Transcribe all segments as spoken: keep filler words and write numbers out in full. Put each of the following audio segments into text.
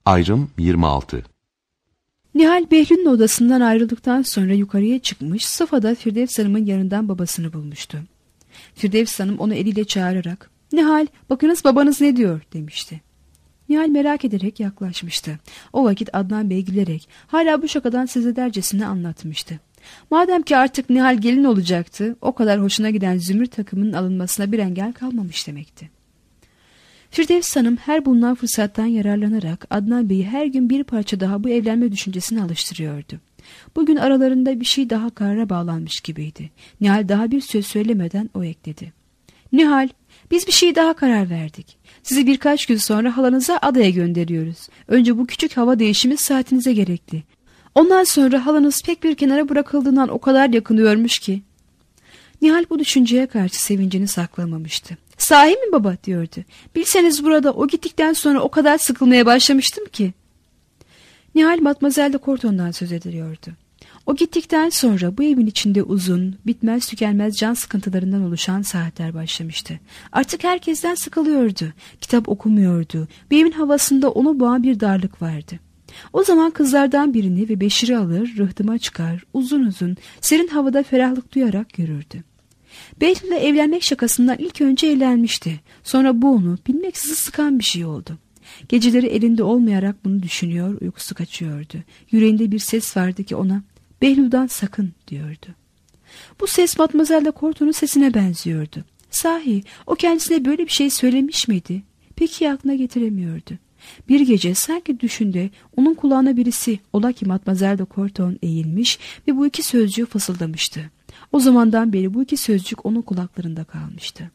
Ayrım yirmi altı. Nihal Behlül'ün odasından ayrıldıktan sonra yukarıya çıkmış, sofada Firdevs Hanım'ın yanından babasını bulmuştu. Firdevs Hanım onu eliyle çağırarak "Nihal, bakınız babanız ne diyor?" demişti. Nihal merak ederek yaklaşmıştı. O vakit Adnan Bey gülerek hala bu şakadan söz edercesine anlatmıştı. Madem ki artık Nihal gelin olacaktı, o kadar hoşuna giden zümrüt takımının alınmasına bir engel kalmamış demekti. Firdevs Hanım her bulunan fırsattan yararlanarak Adnan Bey'i her gün bir parça daha bu evlenme düşüncesine alıştırıyordu. Bugün aralarında bir şey daha karara bağlanmış gibiydi. Nihal daha bir söz söylemeden o ekledi. "Nihal, biz bir şey daha karar verdik. Sizi birkaç gün sonra halanıza adaya gönderiyoruz. Önce bu küçük hava değişimi saatinize gerekli. Ondan sonra halanız pek bir kenara bırakıldığından o kadar yakınıyormuş ki." Nihal bu düşünceye karşı sevincini saklamamıştı. "Sahi mi baba?" diyordu. "Bilseniz burada o gittikten sonra o kadar sıkılmaya başlamıştım ki." Nihal Matmazel de Korton'dan söz ediliyordu. O gittikten sonra bu evin içinde uzun, bitmez tükenmez can sıkıntılarından oluşan saatler başlamıştı. Artık herkesten sıkılıyordu. Kitap okumuyordu. Bir evin havasında onu boğan bir darlık vardı. O zaman kızlardan birini ve Beşir'i alır, rıhtıma çıkar, uzun uzun, serin havada ferahlık duyarak yürürdü. Behlül'le evlenmek şakasından ilk önce eğlenmişti. Sonra bu onu bilmeksiz sıkan bir şey oldu. Geceleri elinde olmayarak bunu düşünüyor, uykusu kaçıyordu. Yüreğinde bir ses vardı ki ona "Behlül'den sakın" diyordu. Bu ses Matmazel de Korton'un sesine benziyordu. Sahi o kendisine böyle bir şey söylemiş miydi? Peki aklına getiremiyordu. Bir gece sanki düşünde onun kulağına birisi, ola ki Matmazel de Korton, eğilmiş ve bu iki sözcüğü fısıldamıştı. O zamandan beri bu iki sözcük onun kulaklarında kalmıştı.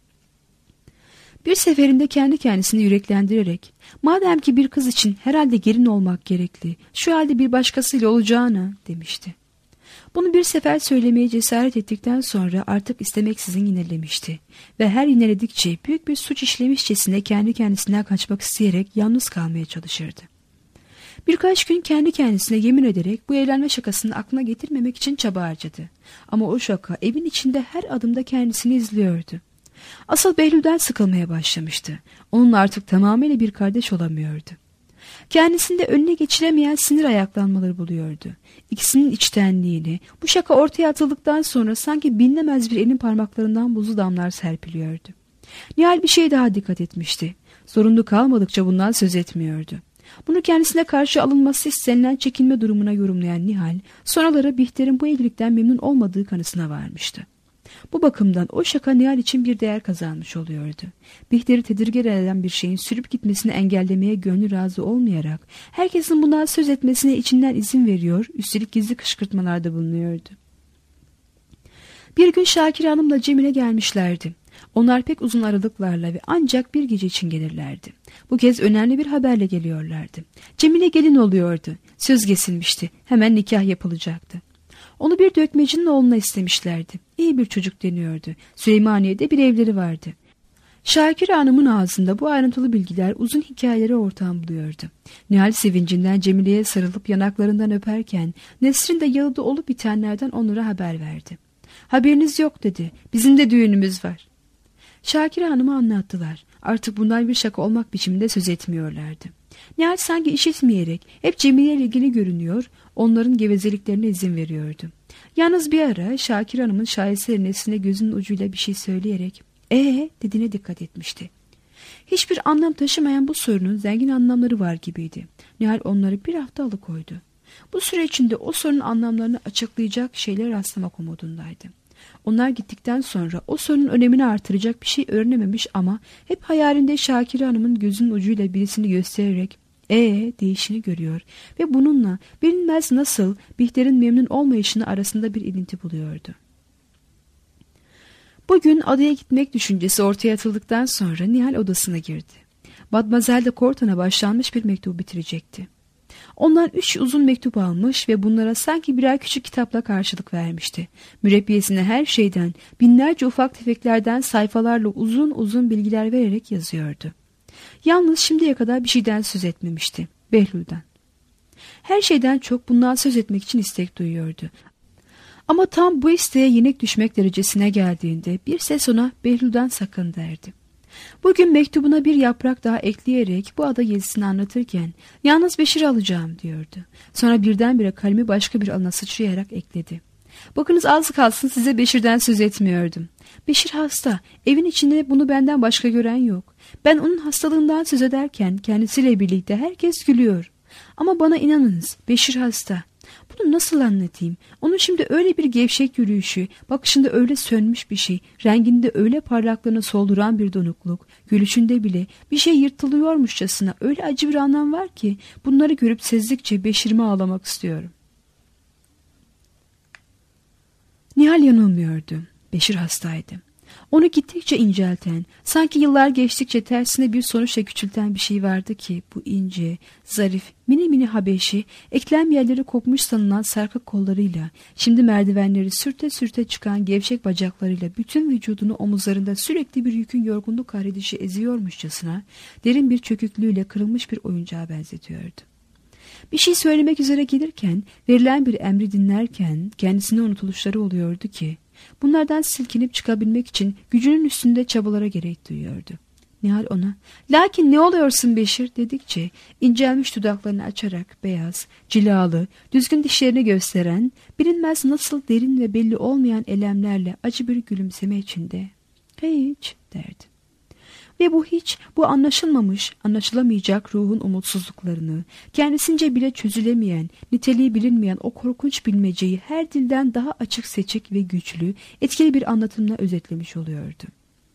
Bir seferinde kendi kendisini yüreklendirerek "Madem ki bir kız için herhalde gelin olmak gerekli, şu halde bir başkasıyla olacağına" demişti. Bunu bir sefer söylemeye cesaret ettikten sonra artık istemeksizin yinelemişti ve her yineledikçe büyük bir suç işlemişçesine kendi kendisinden kaçmak isteyerek yalnız kalmaya çalışırdı. Birkaç gün kendi kendisine yemin ederek bu evlenme şakasını aklına getirmemek için çaba harcadı. Ama o şaka evin içinde her adımda kendisini izliyordu. Asıl Behlül'den sıkılmaya başlamıştı. Onunla artık tamamıyla bir kardeş olamıyordu. Kendisinde önüne geçilemeyen sinir ayaklanmaları buluyordu. İkisinin içtenliğini, bu şaka ortaya atıldıktan sonra sanki bilinemez bir elin parmaklarından buzlu damlar serpiliyordu. Nihal bir şey daha dikkat etmişti. Zorunlu kalmadıkça bundan söz etmiyordu. Bunu kendisine karşı alınması istenilen çekinme durumuna yorumlayan Nihal, sonraları Bihter'in bu evlilikten memnun olmadığı kanısına varmıştı. Bu bakımdan o şaka Nihal için bir değer kazanmış oluyordu. Bihter'i tedirgin eden bir şeyin sürüp gitmesini engellemeye gönlü razı olmayarak herkesin bundan söz etmesine içinden izin veriyor, üstelik gizli kışkırtmalarda bulunuyordu. Bir gün Şakire Hanım'la Cemile gelmişlerdi. Onlar pek uzun aralıklarla ve ancak bir gece için gelirlerdi. Bu kez önemli bir haberle geliyorlardı. Cemile gelin oluyordu. Söz kesilmişti. Hemen nikah yapılacaktı. Onu bir dökmecinin oğluna istemişlerdi. İyi bir çocuk deniyordu. Süleymaniye'de bir evleri vardı. Şakire Hanım'ın ağzında bu ayrıntılı bilgiler uzun hikayelere ortağım buluyordu. Nihal sevincinden Cemile'ye sarılıp yanaklarından öperken Nesrin de yalıda olup bitenlerden onlara haber verdi. "Haberiniz yok" dedi. "Bizim de düğünümüz var." Şakire Hanım'a anlattılar. Artık bundan bir şaka olmak biçiminde söz etmiyorlardı. Nihal sanki işitmeyerek hep Cemile ile ilgili görünüyor, onların gevezeliklerine izin veriyordu. Yalnız bir ara Şakire Hanım'ın şaheser Nesrin'e gözünün ucuyla bir şey söyleyerek "Ee?" dediğine dikkat etmişti. Hiçbir anlam taşımayan bu sorunun zengin anlamları var gibiydi. Nihal onları bir hafta alıkoydu. Bu süre içinde o sorunun anlamlarını açıklayacak şeyler rastlamak umudundaydı. Onlar gittikten sonra o sorunun önemini artıracak bir şey öğrenememiş ama hep hayalinde Şakire Hanım'ın gözünün ucuyla birisini göstererek ee deyişini görüyor ve bununla bilinmez nasıl Bihter'in memnun olmayışını arasında bir ilinti buluyordu. Bugün adaya gitmek düşüncesi ortaya atıldıktan sonra Nihal odasına girdi. Matmazel de Korton'a başlanmış bir mektubu bitirecekti. Ondan üç uzun mektup almış ve bunlara sanki birer küçük kitapla karşılık vermişti. Mürebbiyesine her şeyden, binlerce ufak tefeklerden sayfalarla uzun uzun bilgiler vererek yazıyordu. Yalnız şimdiye kadar bir şeyden söz etmemişti. Behlül'den. Her şeyden çok bundan söz etmek için istek duyuyordu. Ama tam bu isteğe yenik düşmek derecesine geldiğinde bir ses ona "Behlül'den sakın" derdi. Bugün mektubuna bir yaprak daha ekleyerek bu ada gezisini anlatırken yalnız Beşir'i alacağım diyordu. Sonra birdenbire kalemi başka bir alana sıçrayarak ekledi. Bakınız az kalsın size Beşir'den söz etmiyordum. Beşir hasta. Evin içinde bunu benden başka gören yok. Ben onun hastalığından söz ederken kendisiyle birlikte herkes gülüyor. Ama bana inanınız, Beşir hasta. Bunu nasıl anlatayım? Onun şimdi öyle bir gevşek yürüyüşü, bakışında öyle sönmüş bir şey, renginde öyle parlaklığını solduran bir donukluk, gülüşünde bile bir şey yırtılıyormuşçasına öyle acı bir anlam var ki bunları görüp sezdikçe Beşir'ime ağlamak istiyorum. Nihal yanılmıyordu. Beşir hastaydı. Onu gittikçe incelten, sanki yıllar geçtikçe tersine bir sonuçla küçülten bir şey vardı ki bu ince, zarif, mini mini Habeşi, eklem yerleri kopmuş sanılan sarkık kollarıyla, şimdi merdivenleri sürte sürte çıkan gevşek bacaklarıyla bütün vücudunu omuzlarında sürekli bir yükün yorgunluk kahredişi eziyormuşçasına, derin bir çöküklüğüyle kırılmış bir oyuncağa benzetiyordu. Bir şey söylemek üzere gelirken, verilen bir emri dinlerken kendisine unutuluşları oluyordu ki, bunlardan silkinip çıkabilmek için gücünün üstünde çabalara gerek duyuyordu. Nihal ona, "Lakin ne oluyorsun Beşir?" dedikçe, incelmiş dudaklarını açarak beyaz, cilalı, düzgün dişlerini gösteren, bilinmez nasıl derin ve belli olmayan elemlerle acı bir gülümseme içinde, "Hiç," derdi. Ve bu hiç, bu anlaşılmamış, anlaşılamayacak ruhun umutsuzluklarını, kendisince bile çözülemeyen, niteliği bilinmeyen o korkunç bilmeceyi her dilden daha açık seçik ve güçlü, etkili bir anlatımla özetlemiş oluyordu.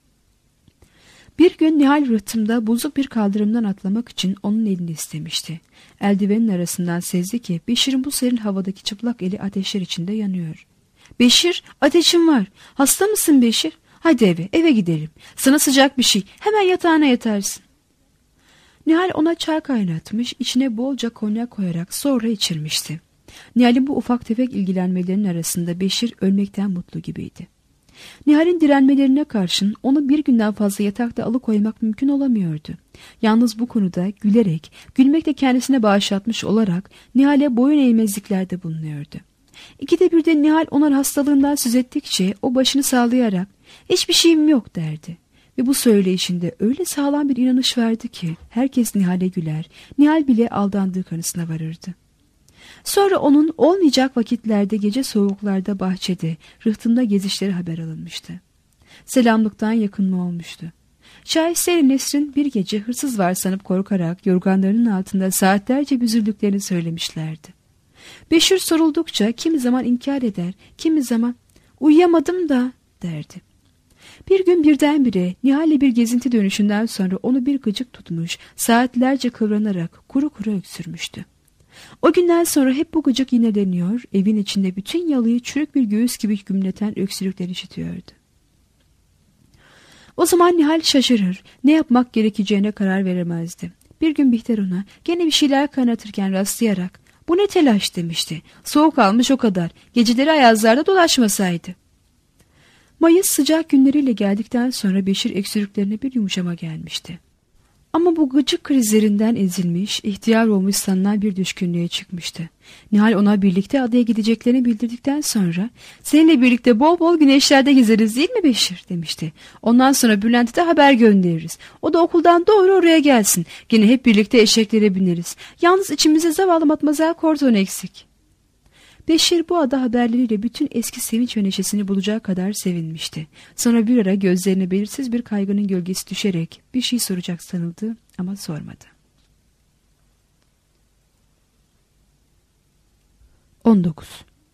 Bir gün Nihal rıhtımda bozuk bir kaldırımdan atlamak için onun elini istemişti. Eldivenin arasından sezdi ki Beşir'in bu serin havadaki çıplak eli ateşler içinde yanıyor. "Beşir, ateşim var. Hasta mısın Beşir? Hadi eve, eve gidelim. Sana sıcak bir şey. Hemen yatağına yatarsın." Nihal ona çay kaynatmış, içine bolca konyak koyarak sonra içirmişti. Nihal'in bu ufak tefek ilgilenmelerinin arasında Beşir ölmekten mutlu gibiydi. Nihal'in direnmelerine karşın onu bir günden fazla yatakta alıkoymak mümkün olamıyordu. Yalnız bu konuda gülerek, gülmekle kendisine bağışlatmış olarak Nihal'e boyun eğmezliklerde bulunuyordu. İkide bir de Nihal ona hastalığından söz ettikçe o başını sallayarak "Hiçbir şeyim yok," derdi. Ve bu söyleyişinde öyle sağlam bir inanış verdi ki herkes Nihal'e güler, Nihal bile aldandığı kanısına varırdı. Sonra onun olmayacak vakitlerde gece soğuklarda bahçede, rıhtımda gezişleri haber alınmıştı. Selamlıktan yakınma olmuştu. Şaheseri Nesrin bir gece hırsız var sanıp korkarak yorganlarının altında saatlerce büzüldüklerini söylemişlerdi. Beşir soruldukça kimi zaman inkar eder, kimi zaman "Uyuyamadım da," derdi. Bir gün birdenbire Nihal'le bir gezinti dönüşünden sonra onu bir gıcık tutmuş, saatlerce kıvranarak kuru kuru öksürmüştü. O günden sonra hep bu gıcık yineleniyor, evin içinde bütün yalıyı çürük bir göğüs gibi gümleten öksürükler işitiyordu. O zaman Nihal şaşırır, ne yapmak gerekeceğine karar veremezdi. Bir gün Bihter ona gene bir şeyler kaynatırken rastlayarak "Bu ne telaş?" demişti. "Soğuk almış o kadar, geceleri ayazlarda dolaşmasaydı." Mayıs sıcak günleriyle geldikten sonra Beşir öksürüklerine bir yumuşama gelmişti. Ama bu gıcık krizlerinden ezilmiş, ihtiyar olmuş sanılan bir düşkünlüğe çıkmıştı. Nihal ona birlikte adaya gideceklerini bildirdikten sonra "Seninle birlikte bol bol güneşlerde gezeriz değil mi Beşir?" demişti. "Ondan sonra Bülent'e de haber göndeririz. O da okuldan doğru oraya gelsin. Gene hep birlikte eşeklere bineriz. Yalnız içimizde zavallı Matmazel Kordon eksik." Beşir bu ada haberleriyle bütün eski sevinç ve neşesini bulacağı kadar sevinmişti. Sonra bir ara gözlerine belirsiz bir kaygının gölgesi düşerek bir şey soracak sanıldı ama sormadı. on dokuz.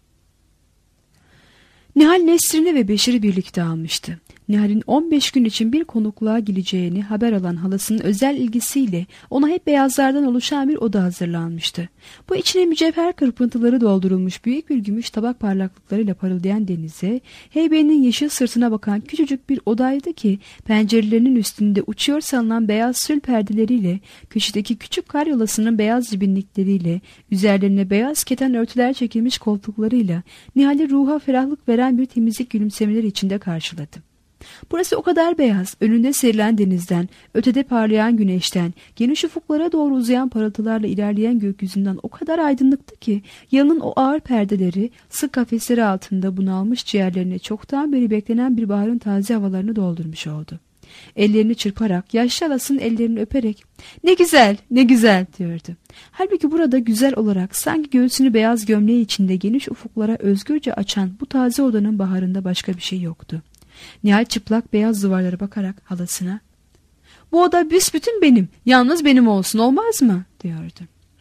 Nihal Nesrin'i ve Beşir'i birlikte almıştı. Nihal'in on beş gün için bir konukluğa geleceğini haber alan halasının özel ilgisiyle ona hep beyazlardan oluşan bir oda hazırlanmıştı. Bu içine mücevher kırpıntıları doldurulmuş büyük bir gümüş tabak parlaklıklarıyla parıldayan denize, heybenin yeşil sırtına bakan küçücük bir odaydı ki pencerelerinin üstünde uçuyor sanılan beyaz sül perdeleriyle, köşedeki küçük karyolasının beyaz cibinlikleriyle, üzerlerine beyaz keten örtüler çekilmiş koltuklarıyla Nihal'i ruha ferahlık veren bir temizlik gülümsemeleri içinde karşıladı. Burası o kadar beyaz, önünde serilen denizden, ötede parlayan güneşten, geniş ufuklara doğru uzayan parıltılarla ilerleyen gökyüzünden o kadar aydınlıktı ki, yalın o ağır perdeleri, sık kafesleri altında bunalmış ciğerlerine çoktan beri beklenen bir baharın taze havalarını doldurmuş oldu. Ellerini çırparak, yaşlı halasının ellerini öperek "Ne güzel, ne güzel" diyordu. Halbuki burada güzel olarak sanki göğsünü beyaz gömleği içinde geniş ufuklara özgürce açan bu taze odanın baharında başka bir şey yoktu. Nihal çıplak beyaz duvarlara bakarak halasına "Bu oda büsbütün benim, yalnız benim olsun, olmaz mı?" diyordu.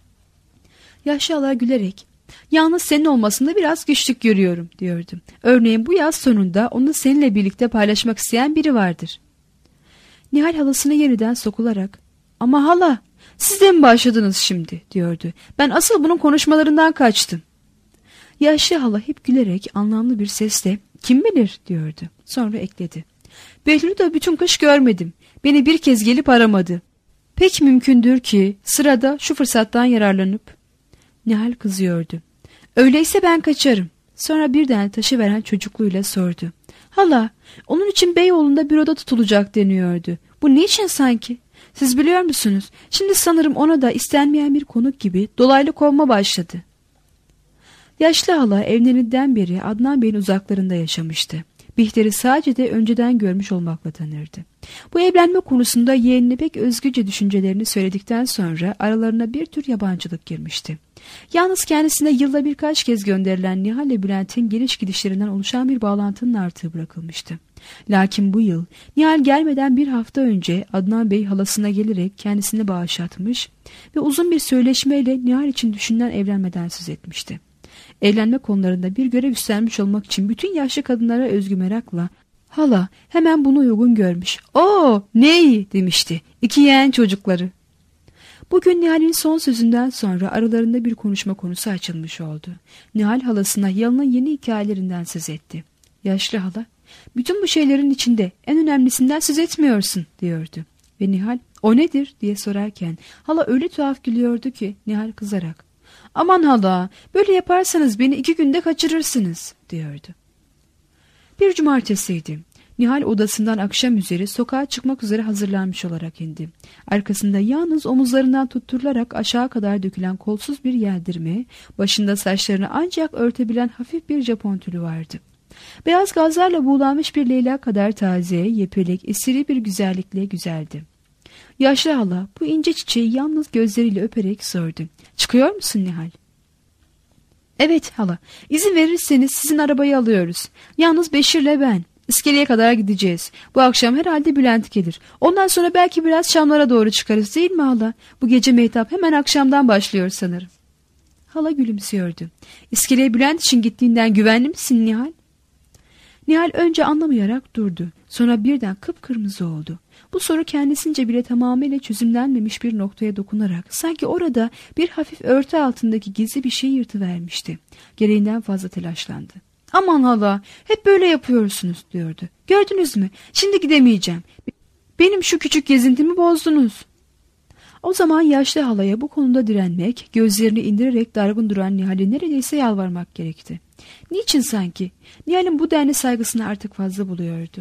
Yaşlı hala gülerek "Yalnız senin olmasında biraz güçlük görüyorum" diyordu. "Örneğin bu yaz sonunda onu seninle birlikte paylaşmak isteyen biri vardır." Nihal halasına yeniden sokularak "Ama hala, siz de mi başladınız şimdi?" diyordu. "Ben asıl bunun konuşmalarından kaçtım." Yaşlı hala hep gülerek anlamlı bir sesle "Kim bilir?" diyordu. Sonra ekledi. "Behlül'ü de bütün kış görmedim. Beni bir kez gelip aramadı. Pek mümkündür ki sırada şu fırsattan yararlanıp..." Nihal kızıyordu. "Öyleyse ben kaçarım." Sonra birden taşı veren çocukluğuyla sordu. "Hala, onun için Beyoğlu'nda bir oda tutulacak deniyordu. Bu niçin sanki? Siz biliyor musunuz? Şimdi sanırım ona da istenmeyen bir konuk gibi dolaylı kovma başladı." Yaşlı hala evlerinden beri Adnan Bey'in uzaklarında yaşamıştı. Bihter'i sadece de önceden görmüş olmakla tanırdı. Bu evlenme konusunda yeğenine pek özgürce düşüncelerini söyledikten sonra aralarına bir tür yabancılık girmişti. Yalnız kendisine yılda birkaç kez gönderilen Nihal ile Bülent'in geliş gidişlerinden oluşan bir bağlantının artığı bırakılmıştı. Lakin bu yıl Nihal gelmeden bir hafta önce Adnan Bey halasına gelerek kendisini bağışlatmış ve uzun bir söyleşmeyle Nihal için düşünülen evlenmeden söz etmişti. Evlenme konularında bir görev üstlenmiş olmak için bütün yaşlı kadınlara özgü merakla hala hemen bunu uygun görmüş. "Oo, ney?" demişti. "İki yeğen çocukları." Bugün Nihal'in son sözünden sonra aralarında bir konuşma konusu açılmış oldu. Nihal halasına yalının yeni hikayelerinden söz etti. Yaşlı hala, "Bütün bu şeylerin içinde en önemlisinden söz etmiyorsun" diyordu. Ve Nihal, "O nedir?" diye sorarken hala öyle tuhaf gülüyordu ki Nihal kızarak "Aman hala, böyle yaparsanız beni iki günde kaçırırsınız" diyordu. Bir cumartesiydi. Nihal odasından akşam üzeri sokağa çıkmak üzere hazırlanmış olarak indi. Arkasında yalnız omuzlarından tutturularak aşağı kadar dökülen kolsuz bir yeldirme, başında saçlarını ancak örtebilen hafif bir Japon tülü vardı. Beyaz gazlarla buğulanmış bir Leyla kadar taze, yepyelek, esiri bir güzellikle güzeldi. Yaşlı hala bu ince çiçeği yalnız gözleriyle öperek sordu. "Çıkıyor musun Nihal?" "Evet hala, izin verirseniz sizin arabayı alıyoruz. Yalnız Beşir'le ben. İskeleye kadar gideceğiz. Bu akşam herhalde Bülent gelir. Ondan sonra belki biraz Şamlara doğru çıkarız, değil mi hala? Bu gece mehtap hemen akşamdan başlıyor sanırım." Hala gülümsüyordu. "İskeleye Bülent için gittiğinden güvenli misin Nihal?" Nihal önce anlamayarak durdu. Sonra birden kıpkırmızı oldu. Bu soru kendisince bile tamamıyla çözümlenmemiş bir noktaya dokunarak sanki orada bir hafif örtü altındaki gizli bir şey yırtıvermişti. Gereğinden fazla telaşlandı. "Aman hala, hep böyle yapıyorsunuz" diyordu. "Gördünüz mü? Şimdi gidemeyeceğim. Benim şu küçük gezintimi bozdunuz." O zaman yaşlı halaya bu konuda direnmek, gözlerini indirerek dargın duran Nihal'e neredeyse yalvarmak gerekti. Niçin sanki? Nihal'in bu denli saygısını artık fazla buluyordu.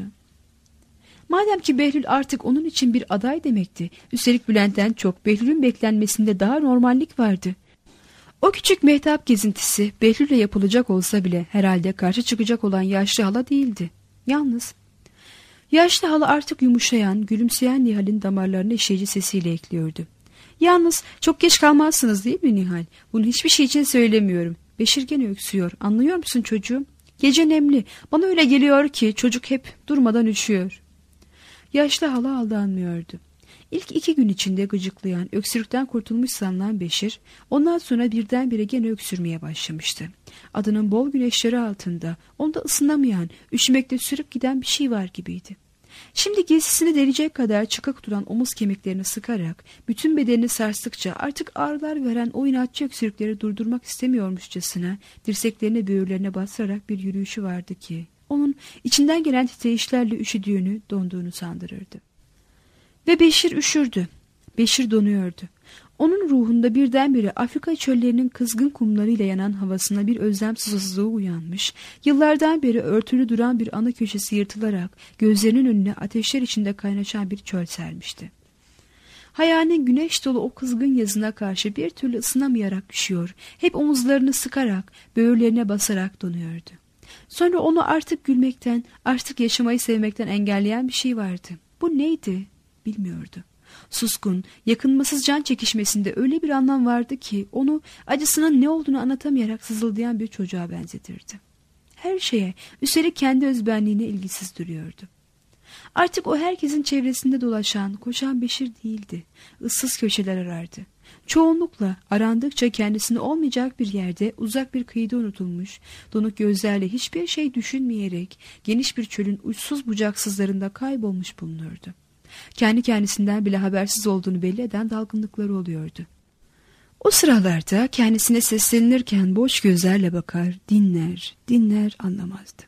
Madem ki Behlül artık onun için bir aday demekti, üstelik Bülent'ten çok Behlül'ün beklenmesinde daha normallik vardı. O küçük mehtap gezintisi Behlül'le yapılacak olsa bile herhalde karşı çıkacak olan yaşlı hala değildi. Yalnız yaşlı hala artık yumuşayan, gülümseyen Nihal'in damarlarına işleyici sesiyle ekliyordu. "Yalnız çok geç kalmazsınız değil mi Nihal? Bunu hiçbir şey için söylemiyorum. Beşir gene öksüyor. Anlıyor musun çocuğum? Gece nemli. Bana öyle geliyor ki çocuk hep durmadan üşüyor." Yaşlı hala aldanmıyordu. İlk iki gün içinde gıcıklayan, öksürükten kurtulmuş sanılan Beşir, ondan sonra birdenbire gene öksürmeye başlamıştı. Adının bol güneşleri altında, onda ısınamayan, üşümekte sürüp giden bir şey var gibiydi. Şimdi giysisini delecek kadar çıkık duran omuz kemiklerini sıkarak, bütün bedenini sarstıkça artık ağrılar veren o inatçı öksürükleri durdurmak istemiyormuşçasına, dirseklerine böğürlerine basarak bir yürüyüşü vardı ki, onun içinden gelen titreşlerle üşüdüğünü, donduğunu sandırırdı. Ve Beşir üşürdü. Beşir donuyordu. Onun ruhunda birdenbire Afrika çöllerinin kızgın kumlarıyla yanan havasına bir özlem susuzluğu uyanmış, yıllardan beri örtülü duran bir ana köşesi yırtılarak gözlerinin önüne ateşler içinde kaynaşan bir çöl sermişti. Hayalinin güneş dolu o kızgın yazına karşı bir türlü ısınamayarak üşüyor, hep omuzlarını sıkarak, böğürlerine basarak donuyordu. Sonra onu artık gülmekten, artık yaşamayı sevmekten engelleyen bir şey vardı. Bu neydi? Bilmiyordu. Suskun, yakınmasız can çekişmesinde öyle bir anlam vardı ki onu acısının ne olduğunu anlatamayarak sızıldayan bir çocuğa benzetirdi. Her şeye, üstelik kendi özbenliğine ilgisiz duruyordu. Artık o herkesin çevresinde dolaşan, koşan Beşir değildi. Issız köşeler arardı. Çoğunlukla arandıkça kendisini olmayacak bir yerde, uzak bir kıyıda unutulmuş, donuk gözlerle hiçbir şey düşünmeyerek geniş bir çölün uçsuz bucaksızlarında kaybolmuş bulunurdu. Kendi kendisinden bile habersiz olduğunu belli eden dalgınlıkları oluyordu. O sıralarda kendisine seslenirken boş gözlerle bakar, dinler, dinler anlamazdı.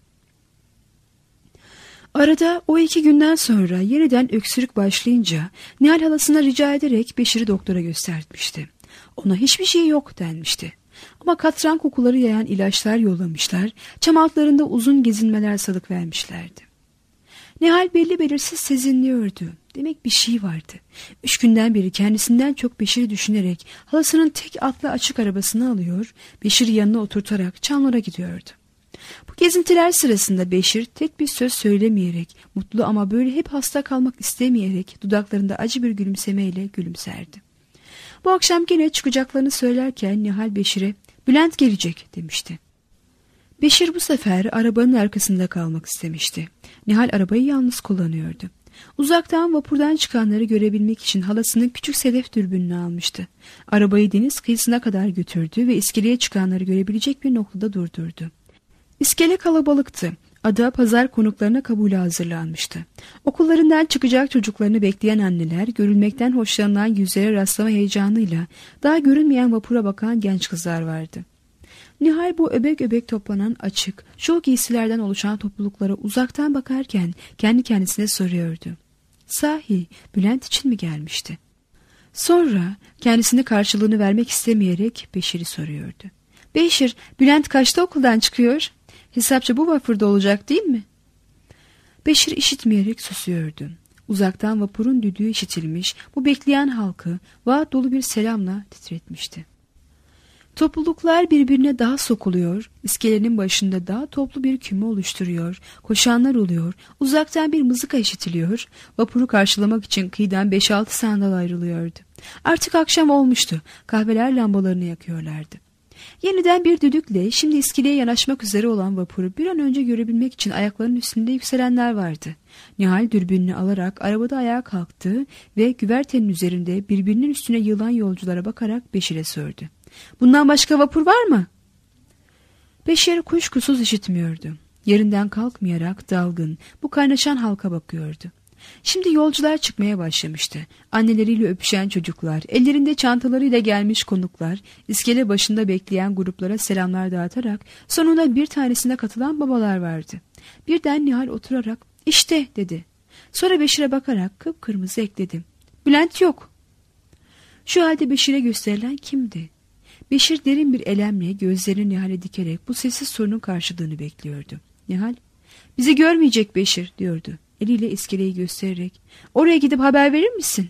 Arada o iki günden sonra yeniden öksürük başlayınca Nihal halasına rica ederek Beşir'i doktora göstermişti. Ona hiçbir şey yok denmişti. Ama katran kokuları yayan ilaçlar yollamışlar, çam altlarında uzun gezinmeler salık vermişlerdi. Nihal belli belirsiz sezinliyordu. Demek bir şey vardı. Üç günden beri kendisinden çok Beşir'i düşünerek halasının tek atlı açık arabasını alıyor, Beşir'i yanına oturtarak Çamlar'a gidiyordu. Bu gezintiler sırasında Beşir tek bir söz söylemeyerek, mutlu ama böyle hep hasta kalmak istemeyerek dudaklarında acı bir gülümsemeyle gülümserdi. Bu akşam gene çıkacaklarını söylerken Nihal Beşir'e "Bülent gelecek" demişti. Beşir bu sefer arabanın arkasında kalmak istemişti. Nihal arabayı yalnız kullanıyordu. Uzaktan vapurdan çıkanları görebilmek için halasının küçük sedef dürbününü almıştı. Arabayı deniz kıyısına kadar götürdü ve iskeleye çıkanları görebilecek bir noktada durdurdu. İskele kalabalıktı. Ada pazar konuklarına kabule hazırlanmıştı. Okullarından çıkacak çocuklarını bekleyen anneler, görülmekten hoşlanılan yüzlere rastlama heyecanıyla daha görünmeyen vapura bakan genç kızlar vardı. Nihal bu öbek öbek toplanan açık, şov giysilerden oluşan topluluklara uzaktan bakarken kendi kendisine soruyordu. Sahi Bülent için mi gelmişti? Sonra kendisine karşılığını vermek istemeyerek Beşir'i soruyordu. Beşir, Bülent kaçta okuldan çıkıyor? Hesapça bu vapurda olacak değil mi? Beşir işitmeyerek susuyordu. Uzaktan vapurun düdüğü işitilmiş, bu bekleyen halkı vaat dolu bir selamla titretmişti. Topluluklar birbirine daha sokuluyor, iskelenin başında daha toplu bir küme oluşturuyor, koşanlar oluyor, uzaktan bir mızıka işitiliyor, vapuru karşılamak için kıyıdan beş altı sandal ayrılıyordu. Artık akşam olmuştu, kahveler lambalarını yakıyorlardı. Yeniden bir düdükle şimdi iskeleye yanaşmak üzere olan vapuru bir an önce görebilmek için ayaklarının üstünde yükselenler vardı. Nihal dürbününü alarak arabada ayağa kalktı ve güvertenin üzerinde birbirinin üstüne yığılan yolculara bakarak Beşir'e sordu. Bundan başka vapur var mı? Beşir kuşkusuz işitmiyordu. Yerinden kalkmayarak dalgın, bu kaynaşan halka bakıyordu. Şimdi yolcular çıkmaya başlamıştı. Anneleriyle öpüşen çocuklar, ellerinde çantalarıyla gelmiş konuklar, iskele başında bekleyen gruplara selamlar dağıtarak sonunda bir tanesine katılan babalar vardı. Birden Nihal oturarak "İşte" dedi. Sonra Beşir'e bakarak kıpkırmızı ekledi. "Bülent yok." Şu halde Beşir'e gösterilen kimdi? Beşir derin bir elemle gözlerini Nihal'e dikerek bu sessiz sorunun karşılığını bekliyordu. Nihal, "Bizi görmeyecek Beşir" diyordu. Eliyle iskeleyi göstererek, "Oraya gidip haber verir misin?"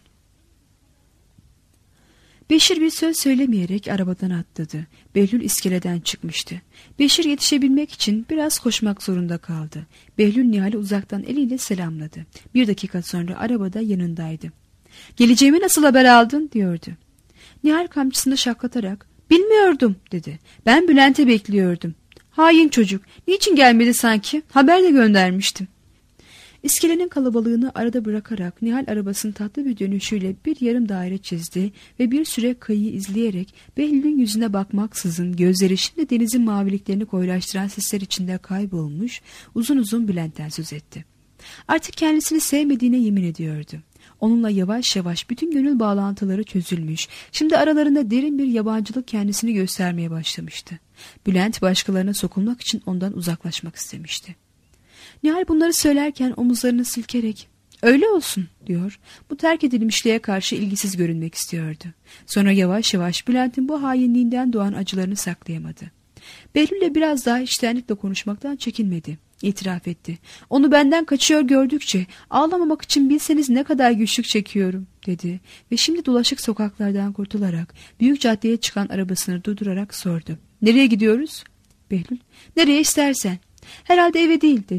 Beşir bir söz söylemeyerek arabadan atladı. Behlül iskeleden çıkmıştı. Beşir yetişebilmek için biraz koşmak zorunda kaldı. Behlül Nihal'i uzaktan eliyle selamladı. Bir dakika sonra arabada yanındaydı. "Geleceğimi nasıl haber aldın?" diyordu. Nihal kamçısını şaklatarak, "Bilmiyordum" dedi. "Ben Bülent'e bekliyordum." "Hain çocuk, niçin gelmedi sanki? Haber de göndermiştim." İskelenin kalabalığını arada bırakarak Nihal arabasının tatlı bir dönüşüyle bir yarım daire çizdi ve bir süre kıyıyı izleyerek Behlül'ün yüzüne bakmaksızın gözleri şimdi denizin maviliklerini koyulaştıran sisler içinde kaybolmuş, uzun uzun Bülent'ten söz etti. Artık kendisini sevmediğine yemin ediyordu. Onunla yavaş yavaş bütün gönül bağlantıları çözülmüş, şimdi aralarında derin bir yabancılık kendisini göstermeye başlamıştı. Bülent başkalarına sokulmak için ondan uzaklaşmak istemişti. Nihal bunları söylerken omuzlarını silkerek "Öyle olsun" diyor. Bu terk edilmişliğe karşı ilgisiz görünmek istiyordu. Sonra yavaş yavaş Bülent'in bu hainliğinden doğan acılarını saklayamadı. Behlül'le biraz daha içtenlikle konuşmaktan çekinmedi. İtiraf etti. "Onu benden kaçıyor gördükçe ağlamamak için bilseniz ne kadar güçlük çekiyorum" dedi. Ve şimdi dolaşık sokaklardan kurtularak büyük caddeye çıkan arabasını durdurarak sordu. "Nereye gidiyoruz?" Behlül, "Nereye istersen." "Herhalde eve değil" dedi.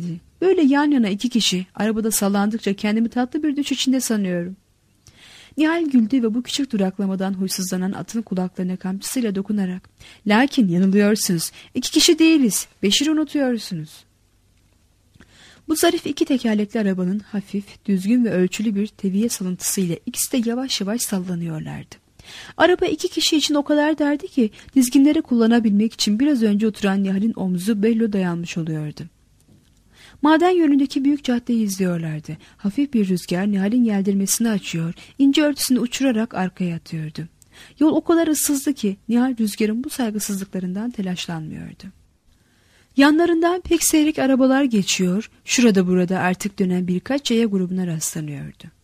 Böyle yan yana iki kişi arabada sallandıkça kendimi tatlı bir düş içinde sanıyorum. Nihal güldü ve bu küçük duraklamadan huysuzlanan atın kulaklarına kamçısıyla dokunarak "Lakin yanılıyorsunuz. İki kişi değiliz. Beşir'i unutuyorsunuz." Bu zarif iki tekerlekli arabanın hafif, düzgün ve ölçülü bir teviye salıntısıyla ikisi de yavaş yavaş sallanıyorlardı. Araba iki kişi için o kadar derdi ki dizginleri kullanabilmek için biraz önce oturan Nihal'in omzu bello dayanmış oluyordu. Maden yönündeki büyük caddeyi izliyorlardı. Hafif bir rüzgar Nihal'in yeldirmesini açıyor, ince örtüsünü uçurarak arkaya atıyordu. Yol o kadar ıssızdı ki Nihal rüzgarın bu saygısızlıklarından telaşlanmıyordu. Yanlarından pek seyrek arabalar geçiyor, şurada burada artık dönen birkaç yaya grubuna rastlanıyordu.